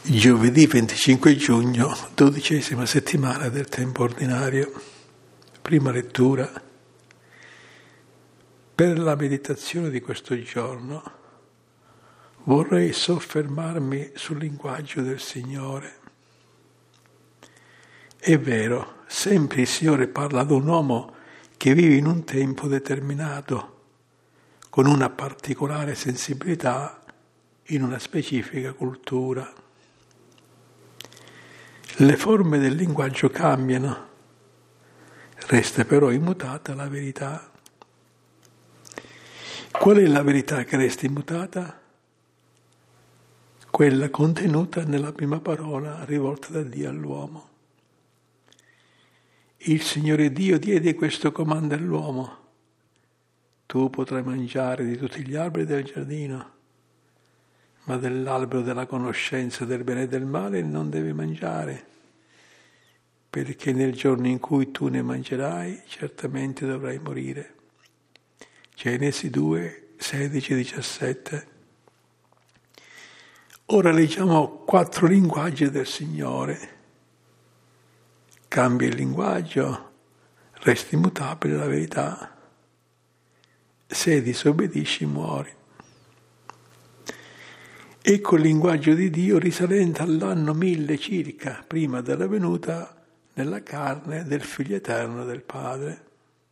Giovedì 25 giugno, 12ª settimana del tempo ordinario. Prima lettura. Per la meditazione di questo giorno vorrei soffermarmi sul linguaggio del Signore. È vero, sempre il Signore parla ad un uomo che vive in un tempo determinato, con una particolare sensibilità in una specifica cultura. Le forme del linguaggio cambiano, resta però immutata la verità. Qual è la verità che resta immutata? Quella contenuta nella prima parola rivolta da Dio all'uomo. Il Signore Dio diede questo comando all'uomo: tu potrai mangiare di tutti gli alberi del giardino, ma dell'albero della conoscenza del bene e del male non devi mangiare, perché nel giorno in cui tu ne mangerai certamente dovrai morire. Genesi 2, 16, 17. Ora leggiamo 4 linguaggi del Signore. Cambia il linguaggio, resta immutabile la verità. Se disobbedisci muori. Ecco il linguaggio di Dio risalente all'anno 1000 circa, prima della venuta nella carne del Figlio Eterno del Padre.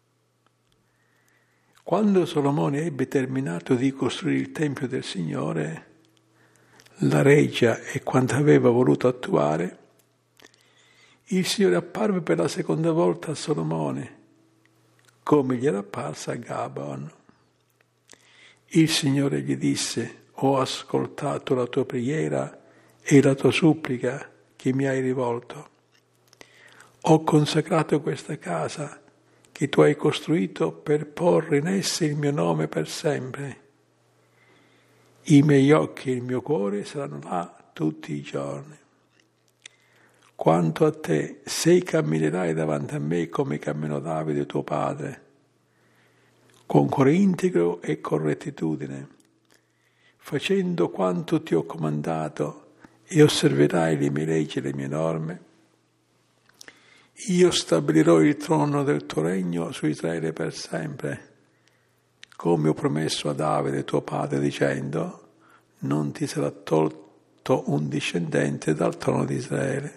Quando Solomone ebbe terminato di costruire il Tempio del Signore, la reggia e quanto aveva voluto attuare, il Signore apparve per la seconda volta a Solomone, come gli era apparsa a Gabaon. Il Signore gli disse: ho ascoltato la tua preghiera e la tua supplica che mi hai rivolto. Ho consacrato questa casa che tu hai costruito per porre in essa il mio nome per sempre. I miei occhi e il mio cuore saranno là tutti i giorni. Quanto a te, se camminerai davanti a me come camminò Davide tuo padre, con cuore integro e con rettitudine, facendo quanto ti ho comandato e osserverai le mie leggi e le mie norme, io stabilirò il trono del tuo regno su Israele per sempre, come ho promesso a Davide tuo padre dicendo: non ti sarà tolto un discendente dal trono di Israele.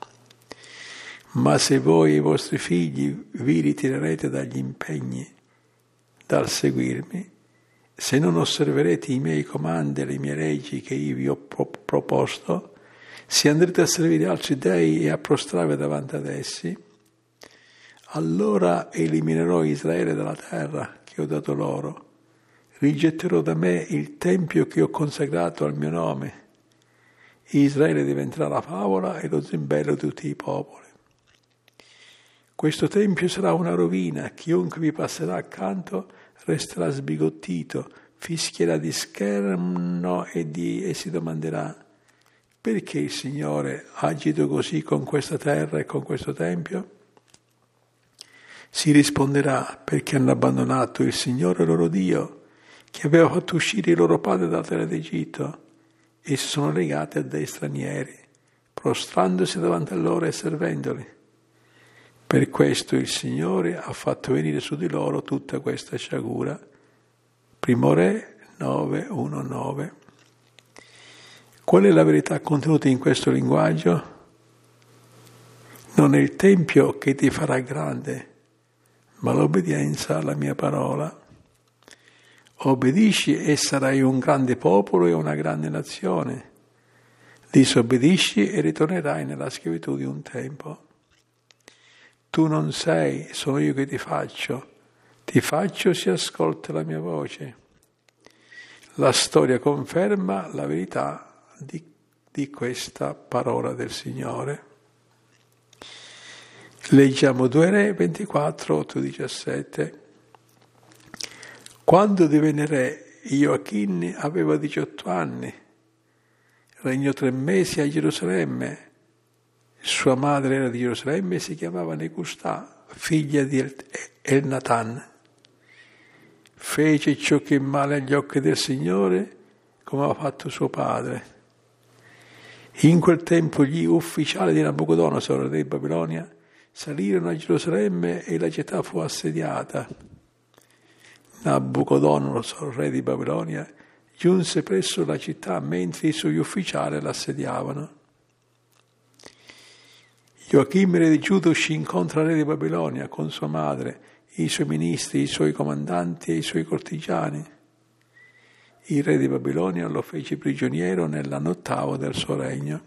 Ma se voi e i vostri figli vi ritirerete dagli impegni, dal seguirmi, se non osserverete i miei comandi e le mie leggi che io vi ho proposto, se andrete a servire altri dei e a prostrarvi davanti ad essi, allora eliminerò Israele dalla terra che ho dato loro, rigetterò da me il tempio che ho consacrato al mio nome. Israele diventerà la favola e lo zimbello di tutti i popoli. Questo tempio sarà una rovina, chiunque vi passerà accanto resterà sbigottito, fischierà di scherno e si domanderà: perché il Signore ha agito così con questa terra e con questo tempio? Si risponderà: perché hanno abbandonato il Signore loro Dio, che aveva fatto uscire i loro padri dalla terra d'Egitto, e si sono legati a dei stranieri, prostrandosi davanti a loro e servendoli. Per questo il Signore ha fatto venire su di loro tutta questa sciagura. Primo Re 9:1-9. Qual è la verità contenuta in questo linguaggio? Non è il Tempio che ti farà grande, ma l'obbedienza alla mia parola. Obbedisci e sarai un grande popolo e una grande nazione. Disobbedisci e ritornerai nella schiavitù di un tempo. Tu non sei, sono io che ti faccio se ascolta la mia voce. La storia conferma la verità di questa parola del Signore. Leggiamo 2 Re 24, 8-17. Quando divenne re, Joachim aveva 18 anni, regnò 3 mesi a Gerusalemme. Sua madre era di Gerusalemme e si chiamava Necustà, figlia di Elnatan. Fece ciò che è male agli occhi del Signore, come aveva fatto suo padre. In quel tempo gli ufficiali di Nabucodonosor, re di Babilonia, salirono a Gerusalemme e la città fu assediata. Nabucodonosor, re di Babilonia, giunse presso la città mentre i suoi ufficiali l'assediavano. Gioachim, re di Giuda, uscì incontro al re di Babilonia con sua madre, i suoi ministri, i suoi comandanti e i suoi cortigiani. Il re di Babilonia lo fece prigioniero nell'anno 8° del suo regno.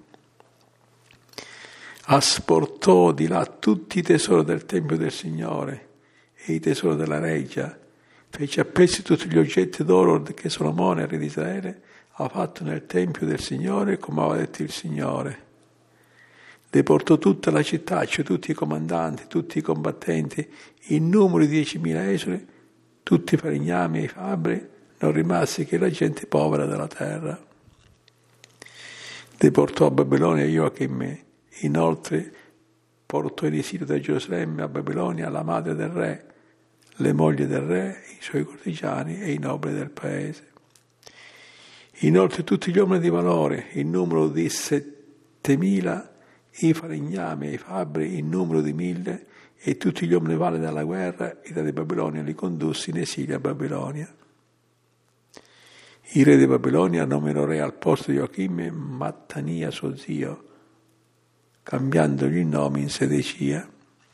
Asportò di là tutti i tesori del Tempio del Signore e i tesori della reggia. Fece a pezzi tutti gli oggetti d'oro che Solomone, re di Israele, ha fatto nel Tempio del Signore, come aveva detto il Signore. Deportò tutta la città, cioè tutti i comandanti, tutti i combattenti, in numero di 10.000 esuli, tutti i falegnami e i fabbri, non rimase che la gente povera della terra. Deportò a Babilonia Gioachim, inoltre portò in esilio da Gerusalemme a Babilonia la madre del re, le mogli del re, i suoi cortigiani e i nobili del paese. Inoltre tutti gli uomini di valore, in numero di 7.000, i falegnami e i fabbri, in numero di 1.000, e tutti gli uomini validi della guerra, il re di Babilonia li condusse in esilio a Babilonia. Il re di Babilonia nominò re al posto di Gioachim Mattania suo zio, cambiandogli il nome in Sedecia.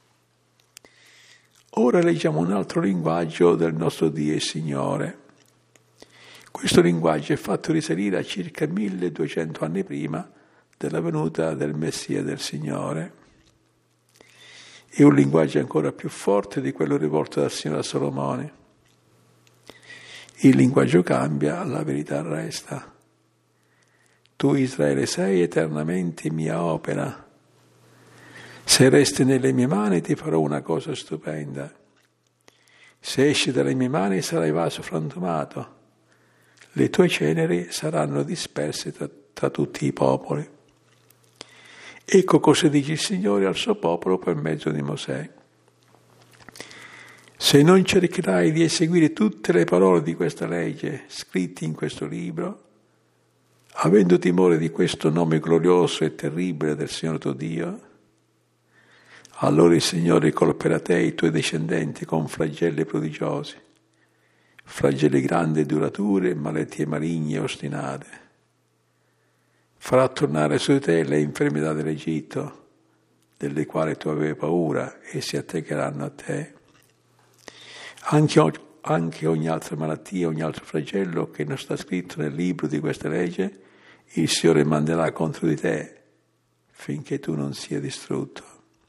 Ora leggiamo un altro linguaggio del nostro Dio e Signore. Questo linguaggio è fatto risalire a circa 1200 anni prima della venuta del Messia del Signore. È un linguaggio ancora più forte di quello rivolto dal Signore a Solomone. Il linguaggio cambia, la verità resta. Tu, Israele, sei eternamente mia opera. Se resti nelle mie mani ti farò una cosa stupenda. Se esci dalle mie mani sarai vaso frantumato. Le tue ceneri saranno disperse tra tutti i popoli. Ecco cosa dice il Signore al suo popolo per mezzo di Mosè. Se non cercherai di eseguire tutte le parole di questa legge scritte in questo libro, avendo timore di questo nome glorioso e terribile del Signore tuo Dio, allora il Signore colperà te e i tuoi discendenti con flagelli prodigiosi, flagelli grandi e duraturi, malattie maligne e ostinate. Farà tornare su di te le infermità dell'Egitto, delle quali tu avevi paura, e si attaccheranno a te. Anche ogni altra malattia, ogni altro flagello che non sta scritto nel libro di questa legge, il Signore manderà contro di te, finché tu non sia distrutto.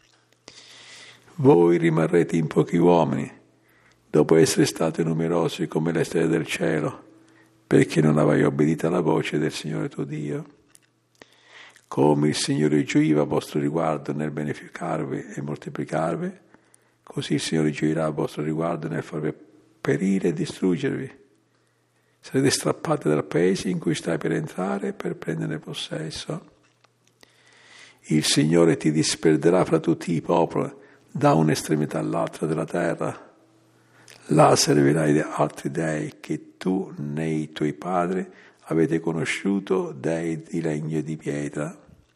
Voi rimarrete in pochi uomini, dopo essere stati numerosi come le stelle del cielo, perché non avrai obbedito alla voce del Signore tuo Dio. Come il Signore gioiva a vostro riguardo nel beneficarvi e moltiplicarvi, così il Signore gioirà a vostro riguardo nel farvi perire e distruggervi. Sarete strappati dal paese in cui stai per entrare per prenderne possesso. Il Signore ti disperderà fra tutti i popoli, da un'estremità all'altra della terra. Là servirai altri dei che tu né i tuoi padri avete conosciuto, dei di legno e di pietra.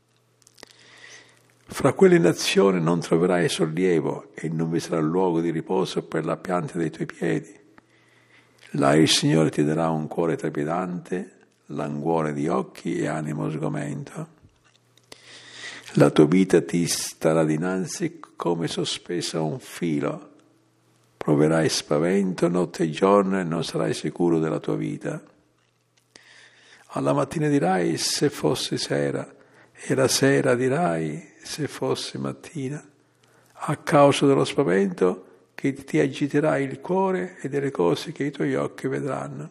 Fra quelle nazioni non troverai sollievo e non vi sarà luogo di riposo per la pianta dei tuoi piedi. Là il Signore ti darà un cuore trepidante, languore di occhi e animo sgomento. La tua vita ti starà dinanzi come sospesa a un filo. Proverai spavento notte e giorno e non sarai sicuro della tua vita. Alla mattina dirai se fosse sera, e la sera dirai se fosse mattina, a causa dello spavento che ti agiterà il cuore e delle cose che i tuoi occhi vedranno.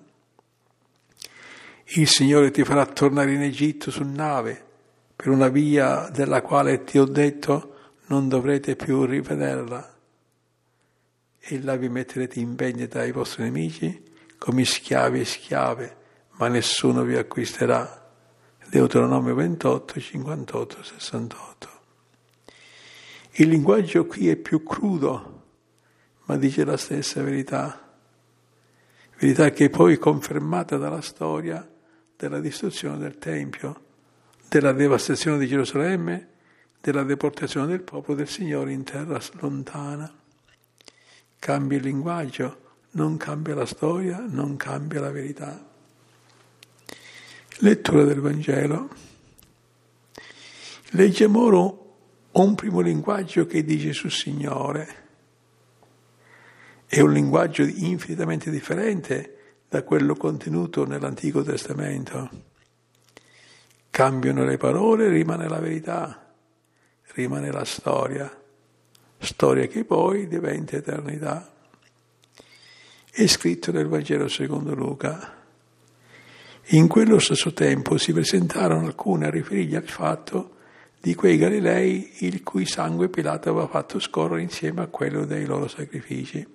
Il Signore ti farà tornare in Egitto su nave, per una via della quale ti ho detto non dovrete più rivederla. E là vi metterete in vendita ai vostri nemici come schiavi e schiave, ma nessuno vi acquisterà. Deuteronomio 28, 58, 68. Il linguaggio qui è più crudo, ma dice la stessa verità. Verità che è poi confermata dalla storia della distruzione del Tempio, della devastazione di Gerusalemme, della deportazione del popolo del Signore in terra lontana. Cambia il linguaggio, non cambia la storia, non cambia la verità. Lettura del Vangelo. Leggiamo ora un primo linguaggio che dice sul Signore. È un linguaggio infinitamente differente da quello contenuto nell'Antico Testamento. Cambiano le parole, rimane la verità, rimane la storia che poi diventa eternità. È scritto nel Vangelo secondo Luca. In quello stesso tempo si presentarono alcuni a riferirgli al fatto di quei Galilei il cui sangue Pilato aveva fatto scorrere insieme a quello dei loro sacrifici.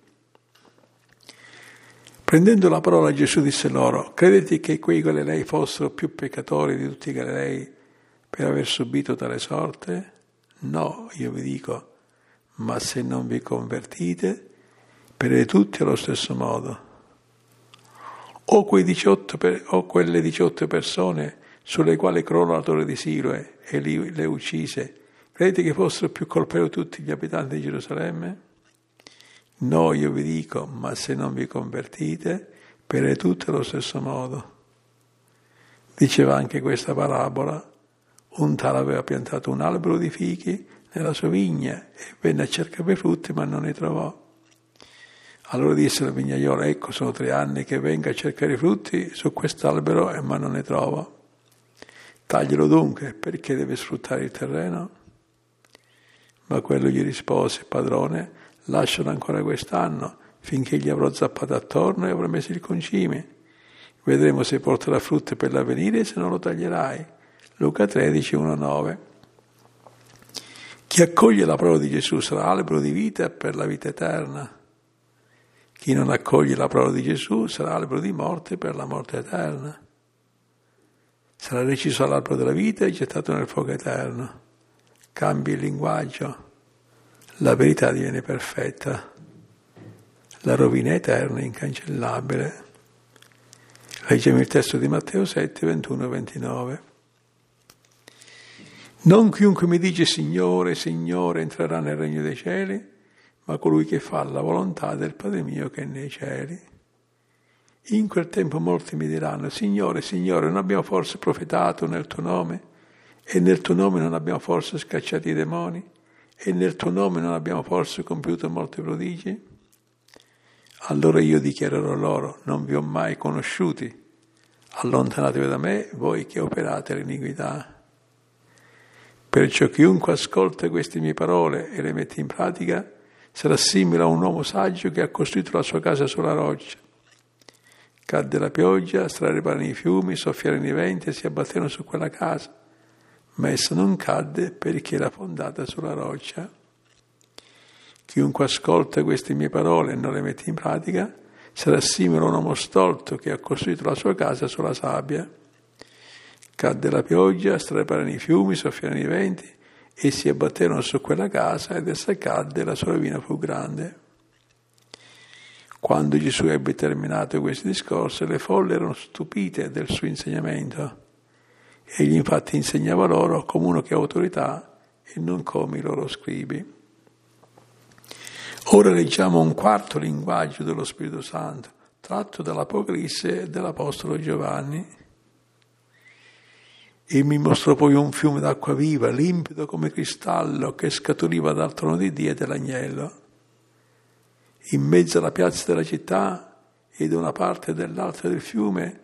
Prendendo la parola Gesù disse loro: credete che quei Galilei fossero più peccatori di tutti i Galilei per aver subito tale sorte? No, io vi dico, ma se non vi convertite, perete tutti allo stesso modo. O quelle 18 persone sulle quali crollò la torre di Siloe e le uccise, credete che fossero più colpevoli tutti gli abitanti di Gerusalemme? No, io vi dico, ma se non vi convertite, perete tutti allo stesso modo. Diceva anche questa parabola: un tale aveva piantato un albero di fichi nella sua vigna e venne a cercare i frutti, ma non ne trovò. Allora disse al vignaiolo: ecco, sono 3 anni che vengo a cercare i frutti su quest'albero, ma non ne trovo. Taglielo dunque, perché deve sfruttare il terreno? Ma quello gli rispose: padrone, lascialo ancora quest'anno, finché gli avrò zappato attorno e avrò messo il concime. Vedremo se porterà frutto per l'avvenire e se non lo taglierai. Luca 13, 1-9. Chi accoglie la parola di Gesù sarà albero di vita per la vita eterna. Chi non accoglie la parola di Gesù sarà albero di morte per la morte eterna. Sarà reciso all'albero della vita e gettato nel fuoco eterno. Cambia il linguaggio, la verità diviene perfetta, la rovina eterna è incancellabile. Leggiamo il testo di Matteo 7, 21-29. Non chiunque mi dice Signore, Signore entrerà nel regno dei cieli, ma colui che fa la volontà del Padre mio che è nei cieli. In quel tempo molti mi diranno: Signore, Signore, non abbiamo forse profetato nel tuo nome? E nel tuo nome non abbiamo forse scacciato i demoni? E nel tuo nome non abbiamo forse compiuto molti prodigi? Allora io dichiarerò loro: non vi ho mai conosciuti, allontanatevi da me, voi che operate l'iniquità. Perciò chiunque ascolta queste mie parole e le mette in pratica sarà simile a un uomo saggio che ha costruito la sua casa sulla roccia. Cadde la pioggia, straripparono i fiumi, soffiarono i venti e si abbatterono su quella casa, ma essa non cadde perché era fondata sulla roccia. Chiunque ascolta queste mie parole e non le mette in pratica sarà simile a un uomo stolto che ha costruito la sua casa sulla sabbia. Cadde la pioggia, straripparono i fiumi, soffiarono i venti e si abbatterono su quella casa ed essa cadde e la sua rovina fu grande. Quando Gesù ebbe terminato questi discorsi, le folle erano stupite del suo insegnamento. Egli infatti insegnava loro come uno che ha autorità e non come i loro scribi. Ora leggiamo un quarto linguaggio dello Spirito Santo, tratto dall'Apocalisse dell'Apostolo Giovanni. E mi mostrò poi un fiume d'acqua viva, limpido come cristallo, che scaturiva dal trono di Dio e dell'agnello. In mezzo alla piazza della città e da una parte e dall'altra del fiume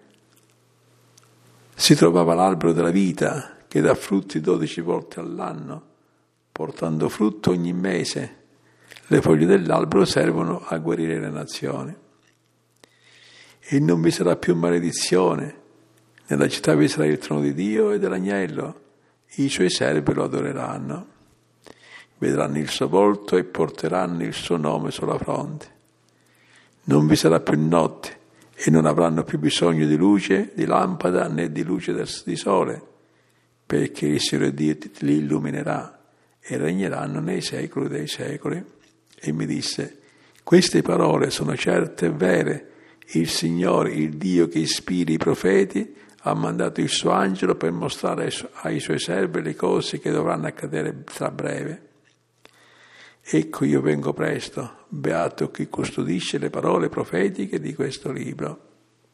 si trovava l'albero della vita, che dà frutti 12 volte all'anno, portando frutto ogni mese. Le foglie dell'albero servono a guarire le nazioni. E non vi sarà più maledizione. Nella città vi sarà il trono di Dio e dell'agnello. I suoi servi lo adoreranno. Vedranno il suo volto e porteranno il suo nome sulla fronte. Non vi sarà più notte e non avranno più bisogno di luce, di lampada né di luce di sole, perché il Signore Dio li illuminerà e regneranno nei secoli dei secoli. E mi disse: queste parole sono certe e vere. Il Signore, il Dio che ispira i profeti, ha mandato il suo angelo per mostrare ai suoi servi le cose che dovranno accadere tra breve. Ecco, io vengo presto, beato chi custodisce le parole profetiche di questo libro.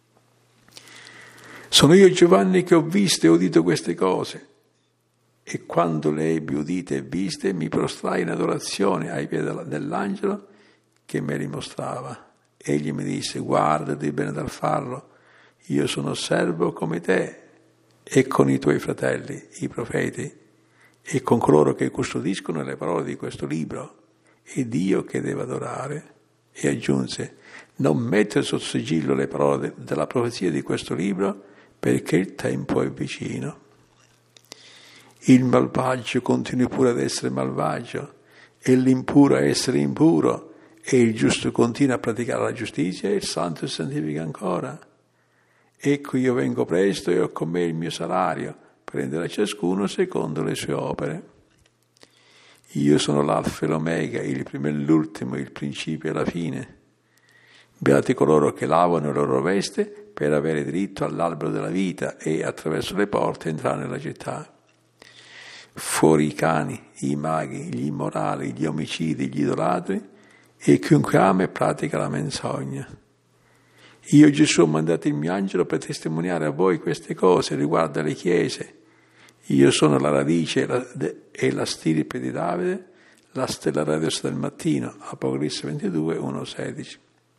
Sono io Giovanni che ho visto e udito queste cose, e quando le ebbi udite e viste mi prostrai in adorazione ai piedi dell'angelo che me li mostrava. Egli mi disse: guardati bene dal farlo, io sono servo come te e con i tuoi fratelli, i profeti, e con coloro che custodiscono le parole di questo libro, ed io che devo adorare. E aggiunse: non mettere sotto sigillo le parole della profezia di questo libro, perché il tempo è vicino. Il malvagio continui pure ad essere malvagio, e l'impuro a essere impuro, e il giusto continua a praticare la giustizia, e il santo si santifica ancora. Ecco, io vengo presto e ho con me il mio salario, prendere a ciascuno secondo le sue opere. Io sono l'alfa e l'omega, il primo e l'ultimo, il principio e la fine. Beati coloro che lavano le loro veste per avere diritto all'albero della vita e attraverso le porte entrare nella città. Fuori i cani, i maghi, gli immorali, gli omicidi, gli idolatri e chiunque ama e pratica la menzogna. Io Gesù ho mandato il mio angelo per testimoniare a voi queste cose riguardo alle chiese. Io sono la radice e la stirpe di Davide, la stella radiosa del mattino. Apocalisse 22, 1-16.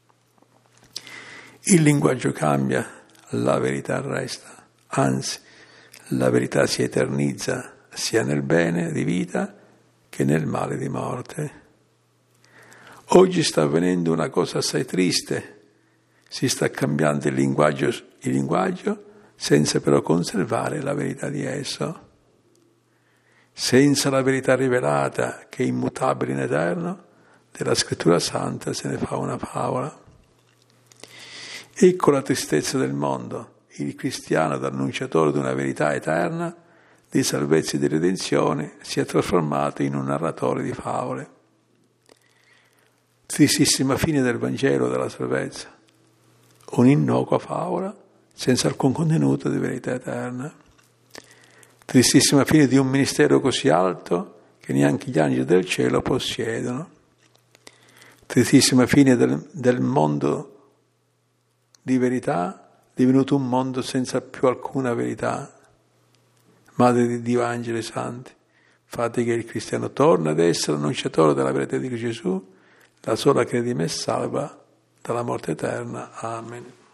Il linguaggio cambia, la verità resta. Anzi, la verità si eternizza sia nel bene di vita che nel male di morte. Oggi sta avvenendo una cosa assai triste. Si sta cambiando il linguaggio senza però conservare la verità di esso. Senza la verità rivelata, che è immutabile in eterno, della Scrittura Santa se ne fa una favola. Ecco la tristezza del mondo. Il cristiano, d'annunciatore di una verità eterna, di salvezza e di redenzione, si è trasformato in un narratore di favole. Tristissima fine del Vangelo della salvezza. Un'innocua favola senza alcun contenuto di verità eterna. Tristissima fine di un ministero così alto che neanche gli angeli del cielo possiedono. Tristissima fine del mondo di verità, divenuto un mondo senza più alcuna verità. Madre di Dio, angeli santi, fate che il cristiano torni ad essere annunciatore della verità di Gesù, la sola che redime e salva dalla morte eterna. Amen.